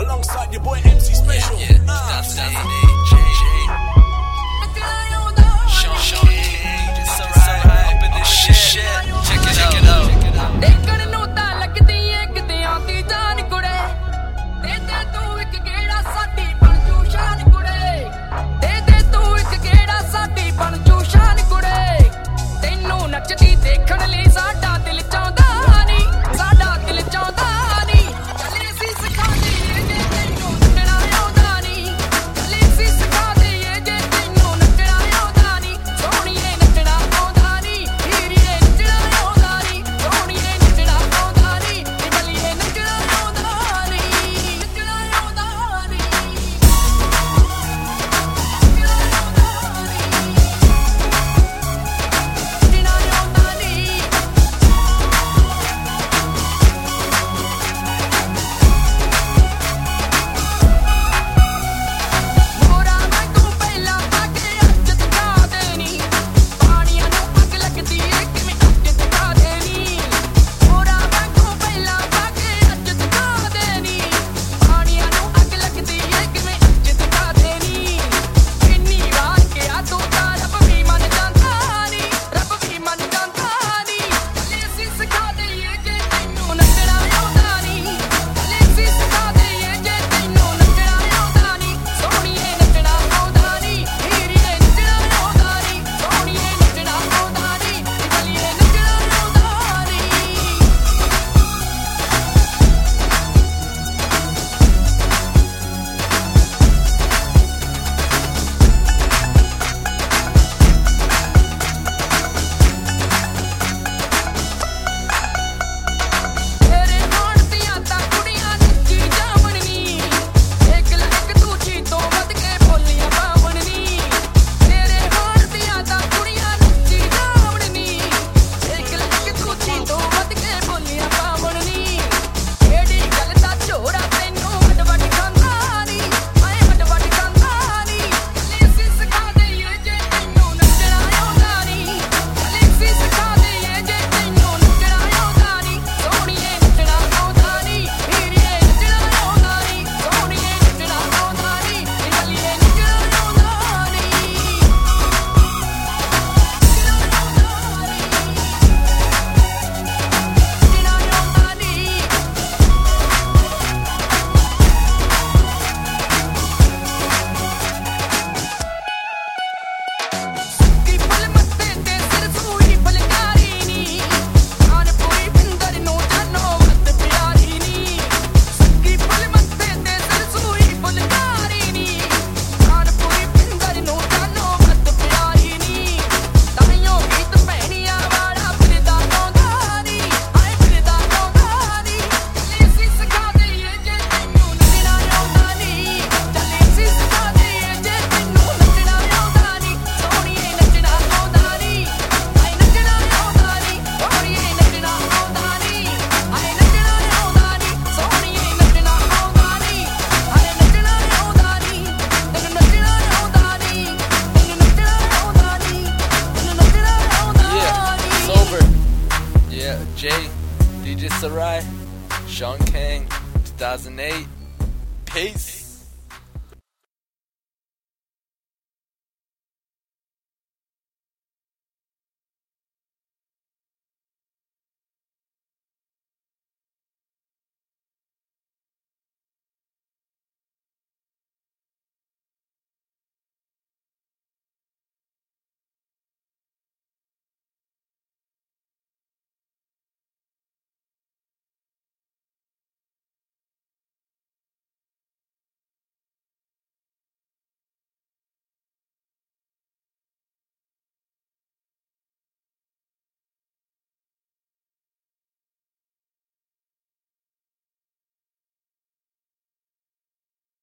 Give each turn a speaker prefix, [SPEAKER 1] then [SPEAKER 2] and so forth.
[SPEAKER 1] alongside your boy MC Special.
[SPEAKER 2] Yeah, 2008, J. Sean King, it's alright, up in this shit. Check it out.
[SPEAKER 3] ਦੇਖਣ ਨੂੰ ਤਾਂ ਲੱਗਦੀ ਏ ਕਿਤੇ ਆਉਂਦੀ ਜਾਨ ਕੁੜੇ ਦੇ ਦੇ ਤੂੰ ਇੱਕ ਗੇੜਾ ਸਾਡੀ ਬਣ ਜੂ ਸ਼ਾਨ ਕੁੜੇ ਦੇ ਦੇ ਤੂੰ ਇੱਕ ਗੇੜਾ ਸਾਡੀ ਬਣ ਜੂ ਸ਼ਾਨ ਕੁੜੇ ਤੈਨੂੰ ਨੱਚਦੀ ਦੇਖਣ ਲਈ ਸਾਡਾ ਦਿਲ ਚਾਹੁੰਦਾ ਨਹੀਂ ਸਾਡਾ ਦਿਲ ਚਾਹੁੰਦਾ ਨਹੀਂ ਚੱਲੇ ਸੀ ਸਿਖਾ ਦਈਏ ਜੇ ਤੈਨੂੰ ਨੱਚਣਾ ਆਉਂਦਾ ਨਹੀਂ ਚੱਲੇ ਸੀ ਸਿਖਾ ਦਈਏ ਜੇ ਤੈਨੂੰ ਨੱਚਣਾ ਆਉਂਦਾ ਨਹੀਂ ਸੋਹਣੀਏ ਨੱਚਣਾ ਆਉਂਦਾ ਨਹੀਂ ਹੀਰੀਏ ਨੱਚਣਾ ਆਉਂਦਾ ਨਹੀਂ ਸੋਹਣੀਏ ਨੱਚਣਾ ਆਉਂਦਾ ਨਹੀਂ ਚੱਲੀਏ ਨੱਚਣਾ ਆਉਂਦਾ ਨਹੀਂ ਨੱਚਣਾ ਆਉਂਦਾ ਨਹੀਂ ਮੋਰਾ ਮੈਂ ਤੂੰ ਪਹਿਲਾਂ ਪਾਕੇ ਅੱਜ ਦਿਖਾ ਦੇਣੀ ਪਾਣੀਆਂ ਨੂੰ ਅੱਗ ਲੱਗਦੀ ਏ ਕਿਵੇਂ ਅੱਜ ਦਿਖਾ ਦੇਣੀ ਮੋਰਾ ਮੈਂ ਤੂੰ ਪਹਿਲਾਂ ਪਾਕੇ ਅੱਜ ਦਿਖਾ ਦੇਣੀ ਪਾਣੀਆਂ ਨੂੰ ਅੱਗ ਲੱਗਦੀ ਏ ਕਿਵੇਂ ਅੱਜ ਦਿਖਾ ਦੇਣੀ ਇੰਨੀ ਵਾਰ ਕਿਹਾ ਤੂੰ ਤਾਂ ਰੱਬ ਵੀ ਮੰਨ ਜਾਂਦਾ ਨੀ ਰੱਬ ਵੀ ਮੰਨ ਜਾਂਦਾ ਨੀ ਚੱਲੇ ਅਸੀਂ ਸਿਖਾ ਦਈਏ ਜੇ ਤੈਨੂੰ ਨੱਚਣਾ ਆਉਂਦਾ ਨੀ ਚੱਲੇ ਅਸੀਂ ਸਿਖਾ ਦਈਏ ਜੇ ਤੈਨੂੰ ਨੱਚਣਾ ਆਉਂਦਾ ਨੀ ਸੋਹਣੀਏ ਨੱਚਣਾ ਆਉਂਦਾ ਨੀ ਹੀਰੀਏ ਨੱਚਣਾ ਆਉਂਦਾ ਨੀ ਸੋਹਣੀਏ ਨੱਚਣਾ ਆਉਂਦਾ ਨੀ ਚੱਲੀਏ ਨੱਚਣਾ ਆਉਂਦਾ ਨੀ ਤੇਰੇ ਹੋਣ ਦੀਆਂ ਤਾਂ ਕੁੜੀਆਂ ਨੱਚੀ ਜਾਵਣ ਨੀ ਇੱਕ ਲੱਗ ਦੂਜੀ ਤੋਂ ਵੱਧ ਕੇ ਬੋਲੀਆਂ ਪਾਵਣ ਨੀ ਤੇਰੇ ਹੋਣ ਦੀਆਂ ਤਾਂ ਕੁੜੀਆਂ ਨੱਚੀ ਜਾਵਣ ਨੀ ਇੱਕ ਲੱਗ ਦੂਜੀ ਤੋਂ ਵੱਧ ਕੇ ਬੋਲੀਆਂ ਪਾਵਣ ਨੀ ਕਿਹੜੀ ਗੱਲ ਦਾ ਝੋਰਾ ਤੈਨੂੰ ਵੱਡ ਖਾਂਦਾ ਨੀ ਆਏ ਵੱਡ ਖਾਂਦਾ ਨੀ ਚੱਲੇ ਅਸੀਂ ਸਿਖਾ ਦਈਏ ਜੇ ਤੈਨੂੰ ਨੱਚਣਾ ਆਉਂਦਾ ਨੀ ਚੱਲੇ ਅਸੀਂ ਸਿਖਾ ਦਈਏ ਜੇ ਤੈਨੂੰ ਨੱਚਣਾ ਆਉਂਦਾ ਨੀ ਸੋਹਣੀਏ ਨੱਚਣਾ ਆਉਂਦਾ ਨੀ ਹੀਰੀਏ ਨੱਚਣਾ ਆਉਂਦਾ ਨੀ ਸੋਹਣੀਏ ਨੱਚਣਾ ਆਉਂਦਾ ਨੀ ਚੱਲੀਏ ਨੱਚਣਾ ਆਉਂਦਾ ਨੀ ਕੀ ਫਲ ਮੱਤੇ ਤੇ ਸਿਰ ਸੂਈ ਫਲਕਾਰੀ ਨੀ ਕਾਨਪੁਰੀ ਬਿੰਦਰ ਨੂੰ ਜਾਨੋ ਵੱਧ ਪਿਆਰੀ ਨੀ ਕੀ ਫਲ ਮੱਤੇ ਤੇ ਸਿਰ ਸੂਈ ਫਲਕਾਰੀ ਨੀ ਕਾਨਪੁਰੀ ਬਿੰਦਰ ਨੂੰ ਜਾਨੋ ਵੱਧ ਪਿਆਰੀ ਨੀ ਤਾਈਓ ਗੀਤ ਭੈਣੀਆਂ ਵਾਲਾ ਫਿਰਦਾ ਗਾਉਂਦਾ ਨੀ ਆਏ ਫਿਰਦਾ ਗਾਉਂਦਾ ਨੀ ਚੱਲੇ ਅਸੀਂ ਸਿਖਾ ਦਈਏ ਜੇ ਤੈਨੂੰ ਨੱਚਣਾ ਆਉਂਦਾ ਨੀ ਚੱਲੇ ਅਸੀਂ ਸਿਖਾ ਦਈਏ ਜੇ ਤੈਨੂੰ ਨੱਚਣਾ ਆਉਂਦਾ ਨੀ ਸੋਹਣੀਏ ਨੱਚਣਾ ਆਉਂਦਾ ਨੀ ਆਏ ਨੱਚਣਾ ਆਉਂਦਾ ਨੀ ਸੋਹਣੀਏ ਨੱਚਣਾ ਆਉਂਦਾ ਨੀ ਆਏ ਨੱਚਣਾ ਆਉਂਦਾ ਨੀ ਸੋਹਣੀਏ ਨੱਚਣਾ ਆਉਂਦਾ ਨੀ ਆਏ ਨੱਚਣਾ ਆਉਂਦਾ ਨੀ ਤੈਨੂੰ ਨੱਚਣਾ ਆਉਂਦਾ ਨੀ ਤੈਨੂੰ ਨੱਚਣਾ ਆਉਂਦਾ ਨੀ ਤੈਨੂੰ ਨੱਚਣਾ ਆਉਂਦਾ
[SPEAKER 2] Yeah,
[SPEAKER 3] ਨੀ
[SPEAKER 2] it's over. Yeah, Jay, DJ Sarai, Sean King, 2008. Peace.